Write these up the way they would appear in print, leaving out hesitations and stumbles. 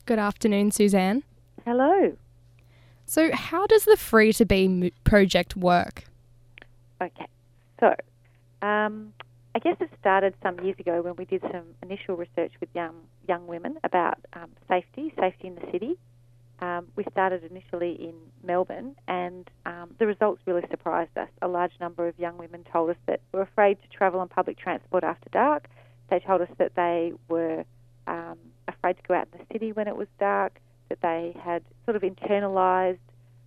Good afternoon, Suzanne. Hello. So how does the Free to Be project work? Okay, so I guess it started some years ago when we did some initial research with young women about safety in the city. We started initially in Melbourne, and the results really surprised us. A large number of young women told us that they were afraid to travel on public transport after dark. They told us that they were afraid to go out in the city when it was dark, that they had sort of internalised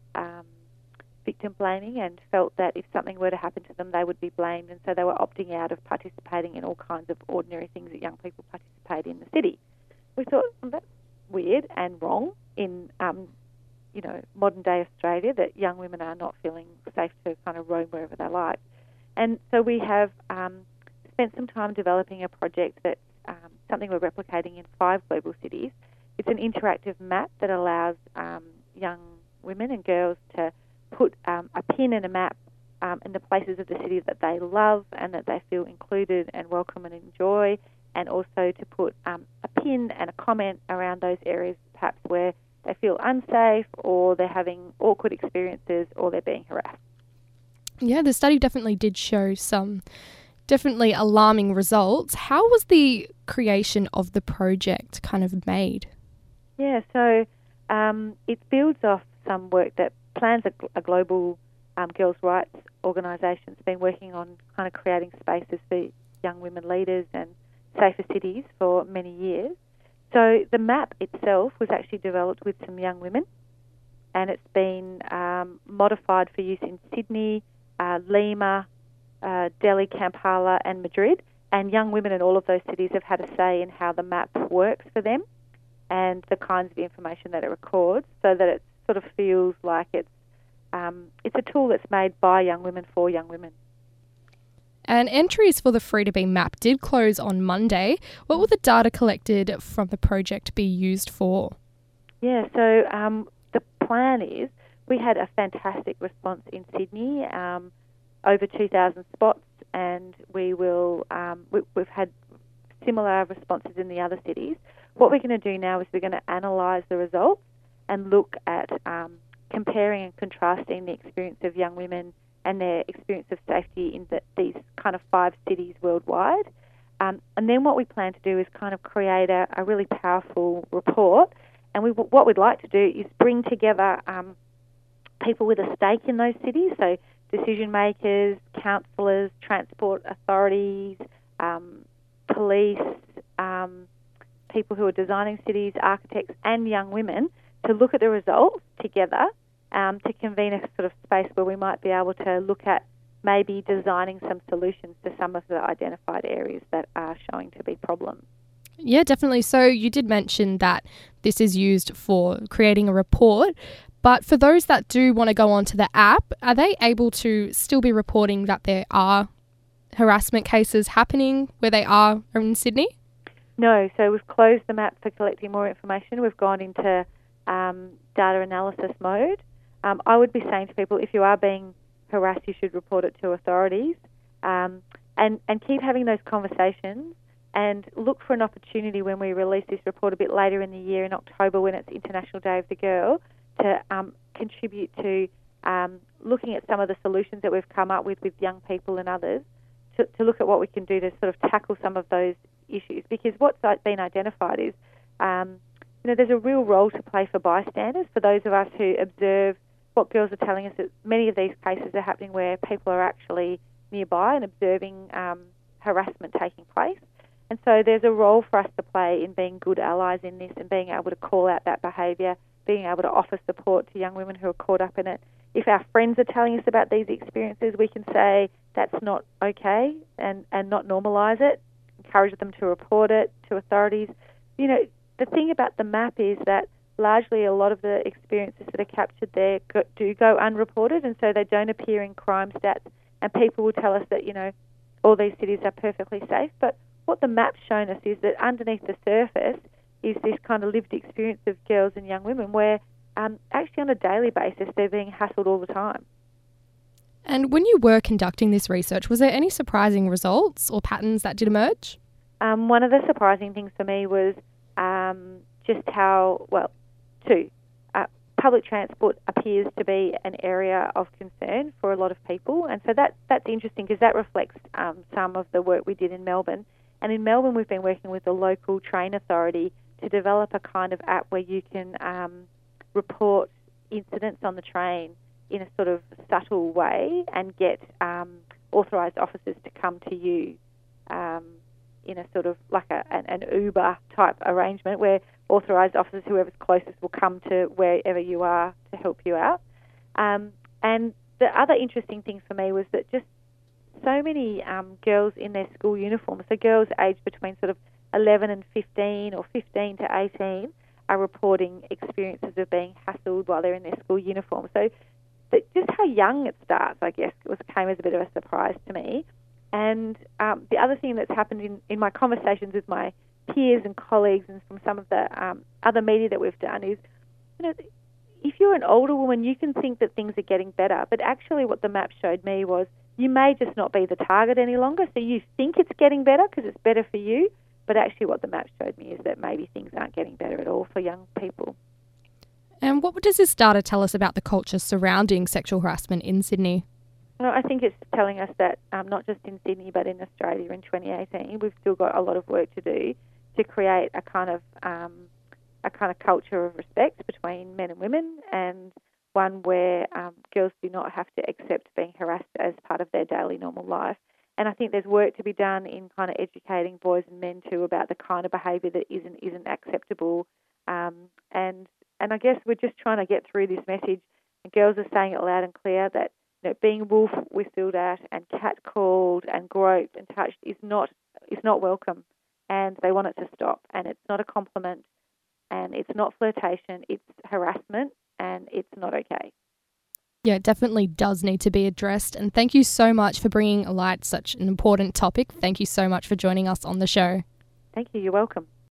victim blaming and felt that if something were to happen to them, they would be blamed, and so they were opting out of participating in all kinds of ordinary things that young people participate in the city. We thought, well, that's weird and wrong in modern day Australia, that young women are not feeling safe to kind of roam wherever they like. And so we have spent some time developing a project that's something we're replicating in 5 global cities. It's an interactive map that allows young women and girls to put a pin and a map in the places of the city that they love and that they feel included and welcome and enjoy, and also to put a pin and a comment around those areas perhaps where they feel unsafe or they're having awkward experiences or they're being harassed. Yeah, the study definitely did show some definitely alarming results. How was the creation of the project kind of made? Yeah, so it builds off some work that Plans, a global girls' rights organisation, has been working on kind of creating spaces for young women leaders and safer cities for many years. So the map itself was actually developed with some young women, and it's been modified for use in Sydney, Lima, Delhi, Kampala and Madrid. And young women in all of those cities have had a say in how the map works for them and the kinds of information that it records, so that it sort of feels like it's a tool that's made by young women for young women. And entries for the Free to Be map did close on Monday. What will the data collected from the project be used for? Yeah, so the plan is we had a fantastic response in Sydney, over 2,000 spots, and we will we've had similar responses in the other cities. What we're going to do now is we're going to analyse the results and look at comparing and contrasting the experience of young women and their experience of safety in these kind of 5 cities worldwide. And then what we plan to do is kind of create a really powerful report. And what we'd like to do is bring together people with a stake in those cities, so decision makers, councillors, transport authorities, police, people who are designing cities, architects and young women, to look at the results together, to convene a sort of space where we might be able to look at maybe designing some solutions to some of the identified areas that are showing to be problems. Yeah, definitely. So you did mention that this is used for creating a report, but for those that do want to go onto the app, are they able to still be reporting that there are harassment cases happening where they are in Sydney? No, so we've closed the map for collecting more information. We've gone into data analysis mode. I would be saying to people, if you are being harassed, you should report it to authorities, and keep having those conversations, and look for an opportunity when we release this report a bit later in the year in October, when it's International Day of the Girl, to contribute to looking at some of the solutions that we've come up with young people and others, to look at what we can do to sort of tackle some of those issues. Because what's been identified is there's a real role to play for bystanders, for those of us who observe. What girls are telling us that many of these cases are happening where people are actually nearby and observing harassment taking place. And so there's a role for us to play in being good allies in this and being able to call out that behaviour, being able to offer support to young women who are caught up in it. If our friends are telling us about these experiences, we can say that's not okay and not normalise it, encourage them to report it to authorities. The thing about the map is that largely a lot of the experiences that are captured there do go unreported, and so they don't appear in crime stats, and people will tell us that, all these cities are perfectly safe. But what the map's shown us is that underneath the surface is this kind of lived experience of girls and young women where actually on a daily basis they're being hassled all the time. And when you were conducting this research, was there any surprising results or patterns that did emerge? One of the surprising things for me was just how, well, two, public transport appears to be an area of concern for a lot of people, and so that's interesting because that reflects some of the work we did in Melbourne. And in Melbourne, we've been working with the local train authority to develop a kind of app where you can report incidents on the train in a sort of subtle way and get authorised officers to come to you in a sort of like an Uber type arrangement where authorised officers, whoever's closest, will come to wherever you are to help you out. And the other interesting thing for me was that just so many girls in their school uniforms, so girls aged between sort of 11 and 15 or 15 to 18 are reporting experiences of being hassled while they're in their school uniform. So just how young it starts, I guess, came as a bit of a surprise to me. And the other thing that's happened in my conversations with my peers and colleagues and from some of the other media that we've done is, if you're an older woman, you can think that things are getting better. But actually what the map showed me was you may just not be the target any longer. So you think it's getting better because it's better for you. But actually what the map showed me is that maybe things aren't getting better at all for young people. And what does this data tell us about the culture surrounding sexual harassment in Sydney? Well, I think it's telling us that not just in Sydney but in Australia in 2018, we've still got a lot of work to do to create a kind of culture of respect between men and women, and one where girls do not have to accept being harassed as part of their daily normal life. And I think there's work to be done in kind of educating boys and men too about the kind of behaviour that isn't acceptable. And I guess we're just trying to get through this message. And girls are saying it loud and clear that being wolf whistled at and catcalled and groped and touched is not welcome, and they want it to stop. And it's not a compliment, and it's not flirtation. It's harassment, and it's not okay. Yeah, it definitely does need to be addressed. And thank you so much for bringing alight such an important topic. Thank you so much for joining us on the show. Thank you. You're welcome.